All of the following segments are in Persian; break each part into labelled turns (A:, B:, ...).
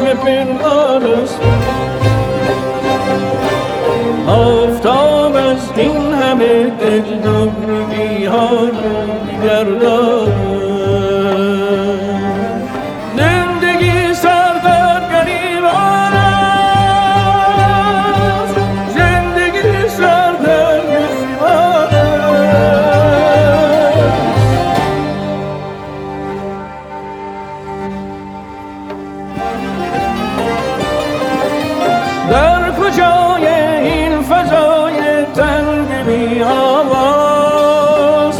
A: پنهان است. آفتاب از این همه دلدردگی ها روی گردان. زندگی سردرگریبان است. زندگی سردرگریبان است. در کجای این فضای تنگ بی آواز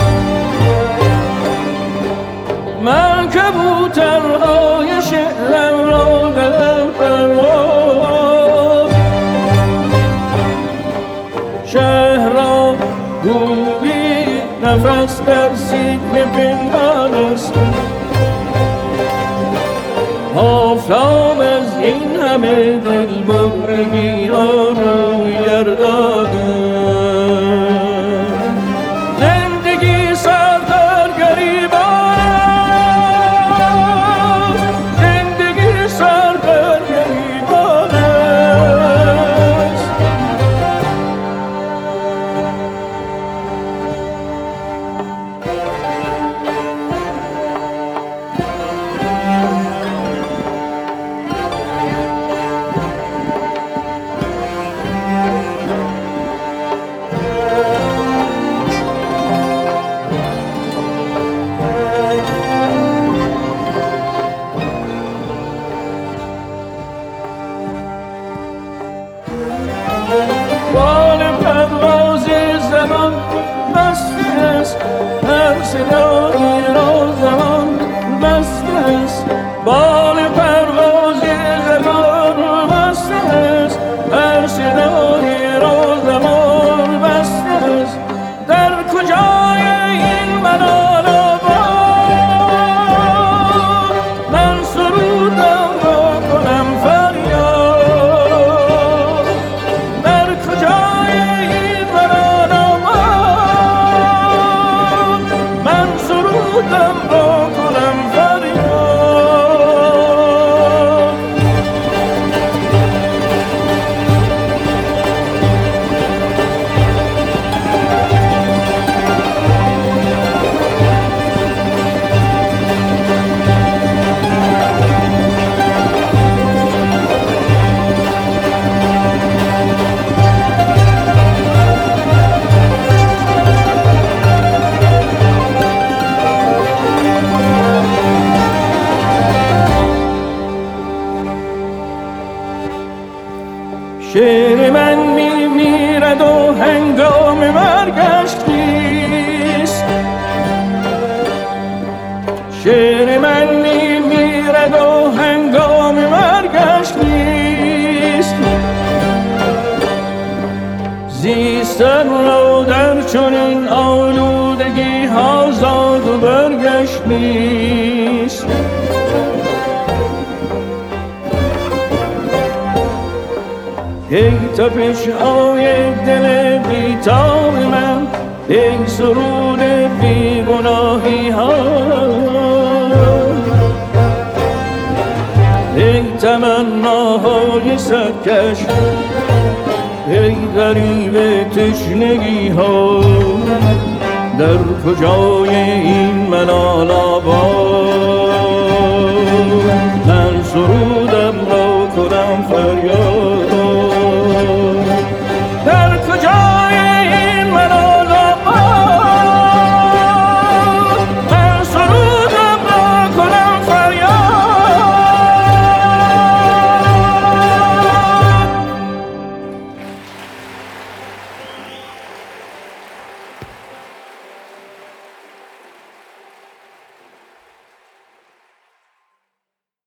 A: من کبوترهای شعرم را در پرواز. شهر را گویی نفس در سینه پنهان است. آفتاب از این همه دلبرگی ها روی گردان. زندگی سردرگریبان است. زندگی سردرگریبان است. بال پرواز زمان بسته است. هر صدایی را زمان بسته است. بال پرواز زمان بسته است. هر صدایی را زمان بسته است. در کجای این منال آباد من سرودم را کنم فریاد. در کجای این منال آباد من سرودم را کنم فریاد. شعر من میرد و هنگام مرگش نیست. شعر من میرد و هنگام مرگش نیست. زیستن را در چنین آلودگی ها زاد و برگشت نیست. ای تپش های دل بیتاب من، ای سرود بی گناهی ها، ای تمناهای سرکش، ای غریب تشنگی ها، در کجای این منال آباد من سرود